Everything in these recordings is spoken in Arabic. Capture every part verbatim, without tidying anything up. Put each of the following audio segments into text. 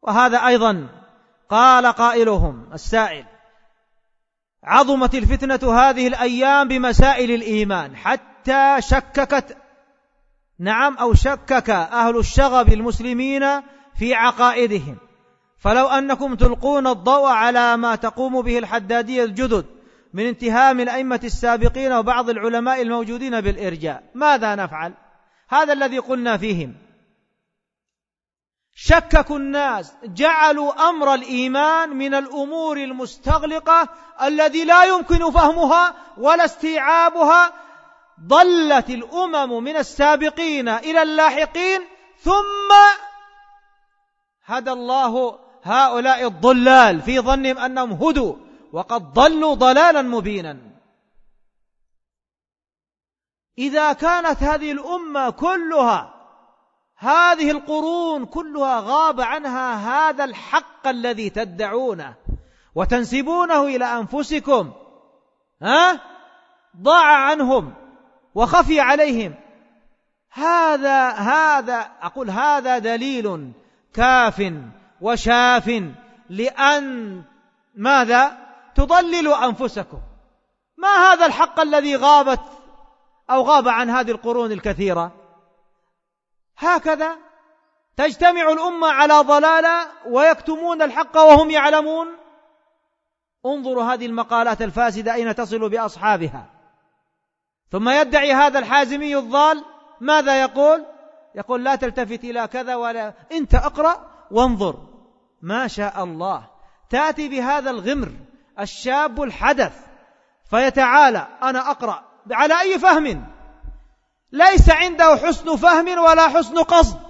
وهذا أيضا قال قائلهم السائل: عظمت الفتنة هذه الأيام بمسائل الإيمان حتى شككت نعم أو شكك أهل الشغب المسلمين في عقائدهم، فلو أنكم تلقون الضوء على ما تقوم به الحدادية الجدد من انتهام الأئمة السابقين وبعض العلماء الموجودين بالإرجاء ماذا نفعل؟ هذا الذي قلنا فيهم، شككوا الناس، جعلوا أمر الإيمان من الأمور المستغلقة الذي لا يمكن فهمها ولا استيعابها. ضلت الأمم من السابقين إلى اللاحقين، ثم هدى الله هؤلاء الضلال في ظنهم أنهم هدوا وقد ضلوا ضلالا مبينا. إذا كانت هذه الأمة كلها، هذه القرون كلها غاب عنها هذا الحق الذي تدعونه وتنسبونه إلى أنفسكم، ها؟ ضاع عنهم وخفي عليهم، هذا هذا أقول هذا دليل كاف وشاف لأن ماذا؟ تضللوا أنفسكم. ما هذا الحق الذي غابت أو غاب عن هذه القرون الكثيرة؟ هكذا تجتمع الأمة على ضلالة ويكتمون الحق وهم يعلمون. انظروا هذه المقالات الفاسدة أين تصل بأصحابها. ثم يدعي هذا الحازمي الضال ماذا يقول؟ يقول لا تلتفت إلى كذا ولا، أنت أقرأ وانظر. ما شاء الله تأتي بهذا الغمر الشاب الحدث فيتعالى أنا أقرأ على أي فهم؟ ليس عنده حسن فهم ولا حسن قصد.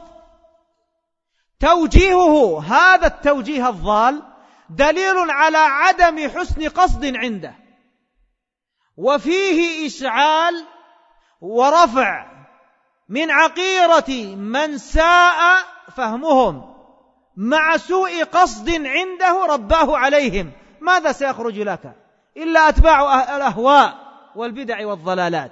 توجيهه هذا التوجيه الضال دليل على عدم حسن قصد عنده، وفيه إشعال ورفع من عقيرة من ساء فهمهم مع سوء قصد عنده رباه عليهم. ماذا سيخرج لك إلا أتباع الأهواء والبدع والضلالات؟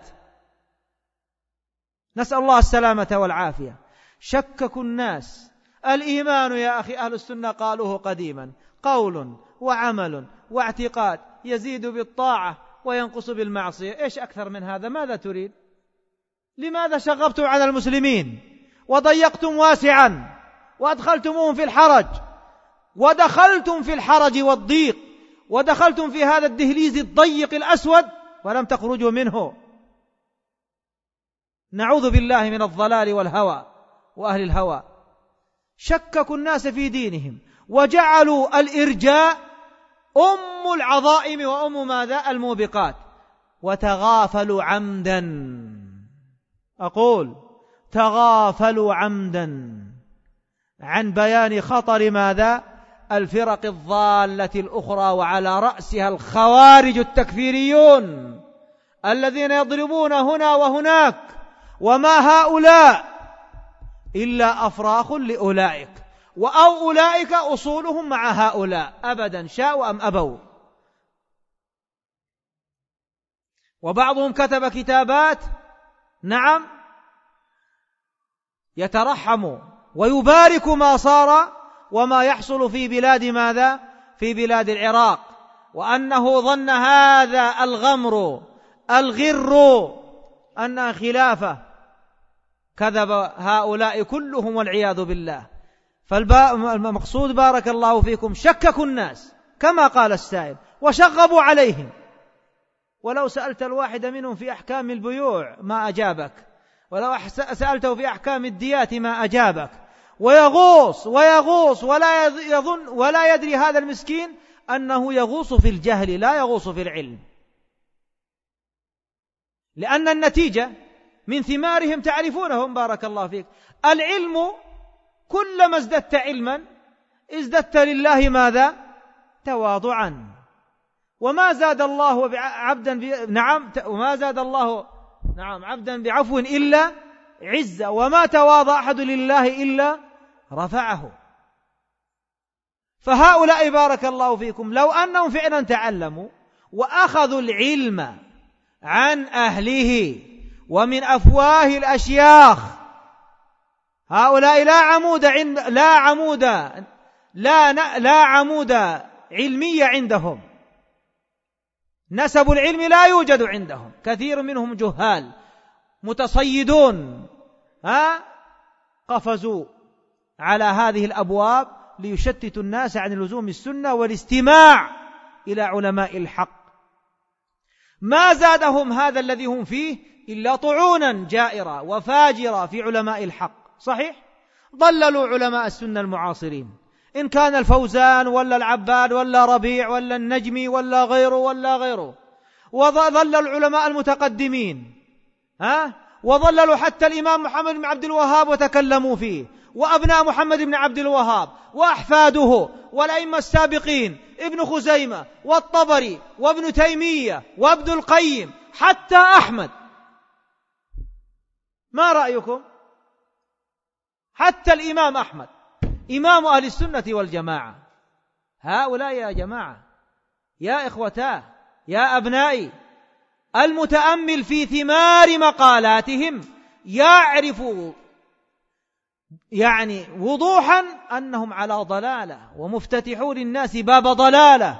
نسأل الله السلامة والعافية. شككوا الناس. الإيمان يا أخي أهل السنة قالوه قديما قول وعمل واعتقاد، يزيد بالطاعة وينقص بالمعصية. إيش أكثر من هذا؟ ماذا تريد؟ لماذا شغبتم على المسلمين وضيقتم واسعا وأدخلتموهم في الحرج، ودخلتم في الحرج والضيق، ودخلتم في هذا الدهليز الضيق الأسود ولم تخرجوا منه؟ نعوذ بالله من الضلال والهوى وأهل الهوى. شككوا الناس في دينهم وجعلوا الإرجاء أم العظائم وأم ماذا؟ الموبقات، وتغافلوا عمدا، أقول تغافلوا عمدا عن بيان خطر ماذا؟ الفرق الضالة الأخرى، وعلى رأسها الخوارج التكفيريون الذين يضربون هنا وهناك، وما هؤلاء إلا أفراخ لأولئك، وأو أولئك أصولهم مع هؤلاء أبدا شاءوا أم أبوا. وبعضهم كتب كتابات نعم يترحم ويبارك ما صار وما يحصل في بلاد ماذا؟ في بلاد العراق، وأنه ظن هذا الغمر الغر أنها خلافة. كذب هؤلاء كلهم والعياذ بالله. فالمقصود بارك الله فيكم شككوا الناس كما قال السائل وشغبوا عليهم. ولو سألت الواحد منهم في أحكام البيوع ما أجابك، ولو سألته في أحكام الديات ما أجابك، ويغوص ويغوص ولا يظن ولا يدري هذا المسكين أنه يغوص في الجهل لا يغوص في العلم، لأن النتيجة من ثمارهم تعرفونهم بارك الله فيك. العلم كلما ازددت علما ازددت لله ماذا؟ تواضعا. وما زاد الله عبدا ب... نعم وما زاد الله نعم عبدا بعفو إلا عزة، وما تواضع أحد لله إلا رفعه. فهؤلاء بارك الله فيكم لو أنهم فعلا تعلموا وأخذوا العلم عن أهله ومن أفواه الأشياخ، هؤلاء لا عمود عند لا عمود لا, لا عمود علمي عندهم، نسب العلم لا يوجد عندهم، كثير منهم جهال متصيدون، ها قفزوا على هذه الأبواب ليشتتوا الناس عن لزوم السنة والاستماع إلى علماء الحق. ما زادهم هذا الذي هم فيه إلا طعونا جائرة وفاجرة في علماء الحق. صحيح ضللوا علماء السنة المعاصرين، إن كان الفوزان ولا العباد ولا ربيع ولا النجمي ولا غيره ولا غيره، وظللوا العلماء المتقدمين، ها وظللوا حتى الإمام محمد بن عبد الوهاب وتكلموا فيه، وأبناء محمد بن عبد الوهاب وأحفاده والأئمة السابقين، ابن خزيمة والطبري وابن تيمية وابن القيم حتى أحمد. ما رأيكم؟ حتى الإمام أحمد إمام أهل السنة والجماعة. هؤلاء يا جماعة، يا إخوتاه، يا أبنائي، المتأمل في ثمار مقالاتهم يعرف يعني وضوحا أنهم على ضلالة ومفتتحوا للناس باب ضلالة.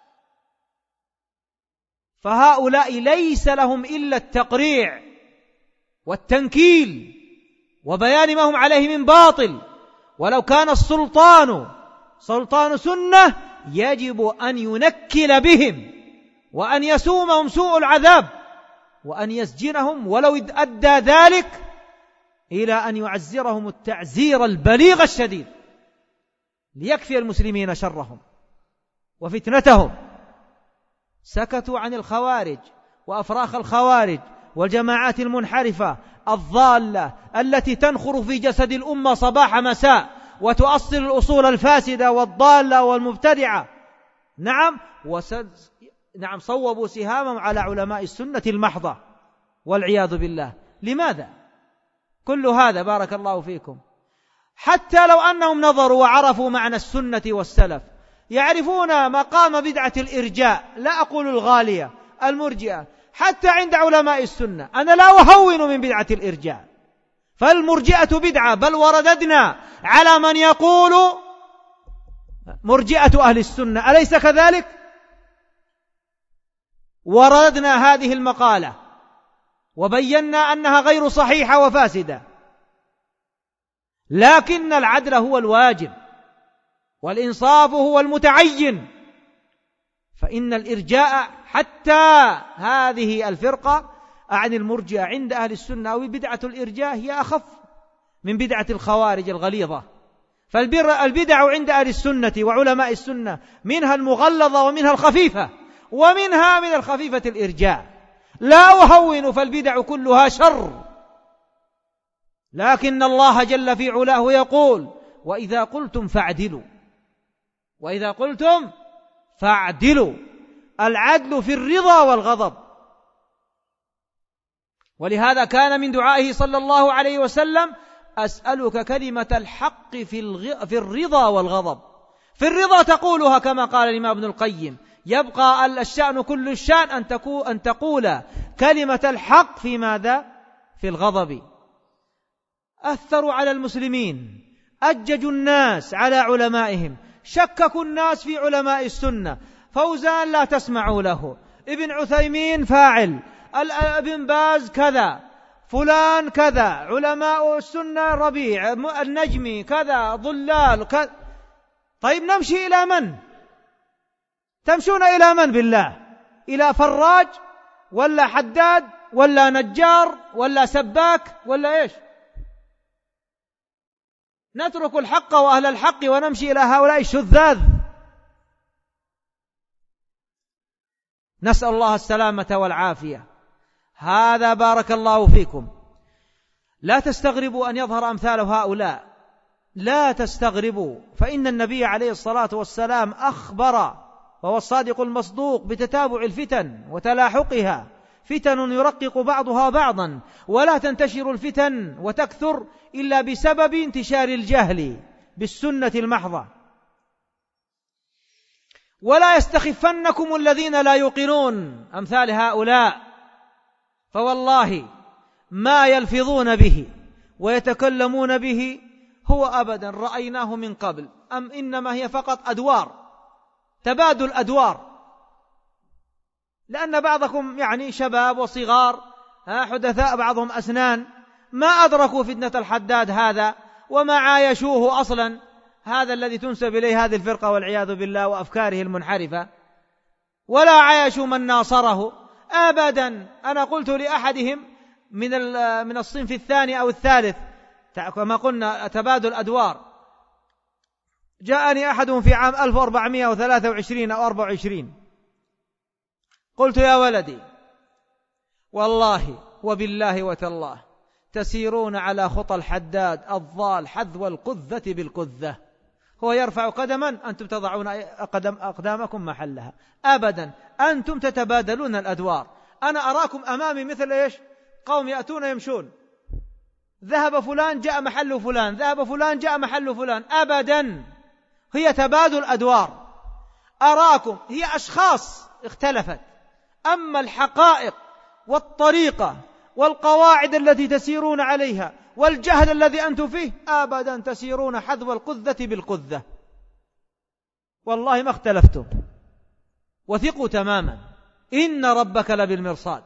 فهؤلاء ليس لهم إلا التقريع والتنكيل وبيان ما هم عليه من باطل. ولو كان السلطان سلطان سنة يجب أن ينكل بهم وأن يسومهم سوء العذاب وأن يسجنهم، ولو أدى ذلك إلى أن يعزرهم التعزير البليغ الشديد ليكفي المسلمين شرهم وفتنتهم. سكتوا عن الخوارج وأفراخ الخوارج والجماعات المنحرفة الضالة التي تنخر في جسد الأمة صباح مساء وتؤصل الأصول الفاسدة والضالة والمبتدعة. نعم وسد نعم صوبوا سهامهم على علماء السنة المحضة والعياذ بالله. لماذا كل هذا؟ بارك الله فيكم. حتى لو أنهم نظروا وعرفوا معنى السنة والسلف، يعرفون مقام بدعة الإرجاء، لا أقول الغالية، المرجئة، حتى عند علماء السنة. أنا لا أهون من بدعة الإرجاء، فالمرجئة بدعة، بل ورددنا على من يقول مرجئة أهل السنة، أليس كذلك؟ ورددنا هذه المقالة وبينا أنها غير صحيحة وفاسدة، لكن العدل هو الواجب والإنصاف هو المتعين. فإن الإرجاء حتى هذه الفرقة عن المرجئة عند أهل السنة أو بدعة الإرجاء هي أخف من بدعة الخوارج الغليظة. فالبدع عند أهل السنة وعلماء السنة منها المغلظة ومنها الخفيفة، ومنها من الخفيفة الإرجاء. لا أهون، فالبدع كلها شر، لكن الله جل في علاه يقول: وإذا قلتم فاعدلوا، وإذا قلتم فاعدلوا. العدل في الرضا والغضب. ولهذا كان من دعائه صلى الله عليه وسلم: أسألك كلمة الحق في الرضا والغضب. في الرضا تقولها كما قال الإمام ابن القيم: يبقى الشأن كل الشأن أن تقول كلمة الحق في ماذا؟ في الغضب. أثروا على المسلمين، أججوا الناس على علمائهم، شككوا الناس في علماء السنة. فوزان لا تسمعوا له، ابن عثيمين فاعل، ابن باز كذا، فلان كذا، علماء السنة ربيع، النجمي كذا، ضلال كذا. طيب نمشي إلى من؟ تمشون إلى من بالله؟ إلى فراج ولا حداد ولا نجار ولا سباك ولا إيش؟ نترك الحق وأهل الحق ونمشي إلى هؤلاء الشذاذ. نسأل الله السلامة والعافية. هذا بارك الله فيكم. لا تستغربوا أن يظهر أمثال هؤلاء، لا تستغربوا، فإن النبي عليه الصلاة والسلام أخبر وهو الصادق المصدوق بتتابع الفتن وتلاحقها، فتن يرقق بعضها بعضا، ولا تنتشر الفتن وتكثر إلا بسبب انتشار الجهل بالسنة المحضة. ولا يستخفنكم الذين لا يوقنون أمثال هؤلاء، فوالله ما يلفظون به ويتكلمون به هو أبدا رأيناه من قبل أم إنما هي فقط أدوار، تبادل أدوار، لأن بعضكم يعني شباب وصغار حدثاء بعضهم أسنان ما أدركوا فتنة الحداد هذا وما عايشوه أصلا، هذا الذي تنسب إليه هذه الفرقة والعياذ بالله وأفكاره المنحرفة، ولا عايشوا من ناصره أبدا. أنا قلت لأحدهم من من الصنف الثاني أو الثالث كما قلنا تبادل أدوار، جاءني أحدهم في عام ألف وأربعمائة وثلاثة وعشرين أو أربعة وعشرين، قلت يا ولدي والله وبالله وتالله تسيرون على خطى الحداد الضال حذو القذة بالقذة، هو يرفع قدما أنتم تضعون أقدم أقدامكم محلها، أبدا أنتم تتبادلون الأدوار. أنا أراكم أمامي مثل إيش؟ قوم يأتون يمشون، ذهب فلان جاء محل فلان، ذهب فلان جاء محل فلان، أبدا هي تبادل أدوار. أراكم هي أشخاص اختلفت، أما الحقائق والطريقة والقواعد التي تسيرون عليها والجهل الذي أنتم فيه أبدا تسيرون حذو القذة بالقذة، والله ما اختلفتم، وثقوا تماما إن ربك لبالمرصاد.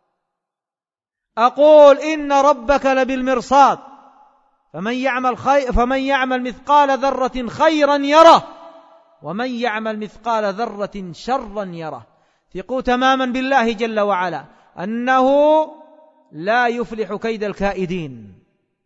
أقول إن ربك لبالمرصاد، فمن يعمل خير فمن يعمل مثقال ذرة خيرا يره ومن يعمل مثقال ذرة شرا يره. ثقوا تماما بالله جل وعلا أنه لا يفلح كيد الكائدين.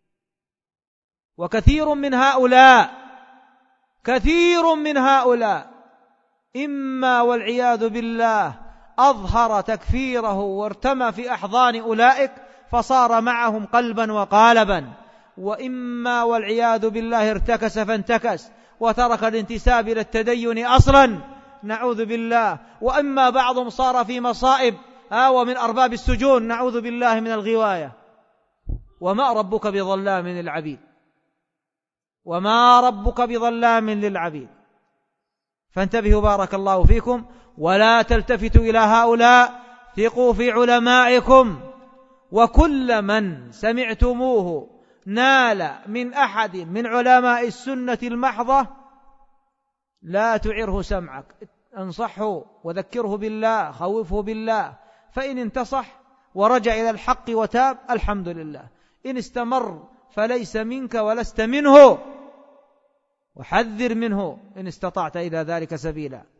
وكثير من هؤلاء كثير من هؤلاء إما والعياذ بالله أظهر تكفيره وارتمى في أحضان أولئك فصار معهم قلبا وقالبا، وإما والعياذ بالله ارتكس فانتكس وترك الانتساب إلى التدين أصلا، نعوذ بالله. وإما بعضهم صار في مصائب آه ومن أرباب السجون، نعوذ بالله من الغواية. وما ربك بظلام للعبيد، وما ربك بظلام للعبيد. فانتبهوا بارك الله فيكم، ولا تلتفتوا إلى هؤلاء، ثقوا في علمائكم، وكل من سمعتموه نال من أحد من علماء السنة المحضة لا تعره سمعك، انصحه وذكره بالله، خوفه بالله، فإن انتصح ورجع إلى الحق وتاب الحمد لله، إن استمر فليس منك ولست منه، وحذر منه إن استطعت إلى ذلك سبيلا.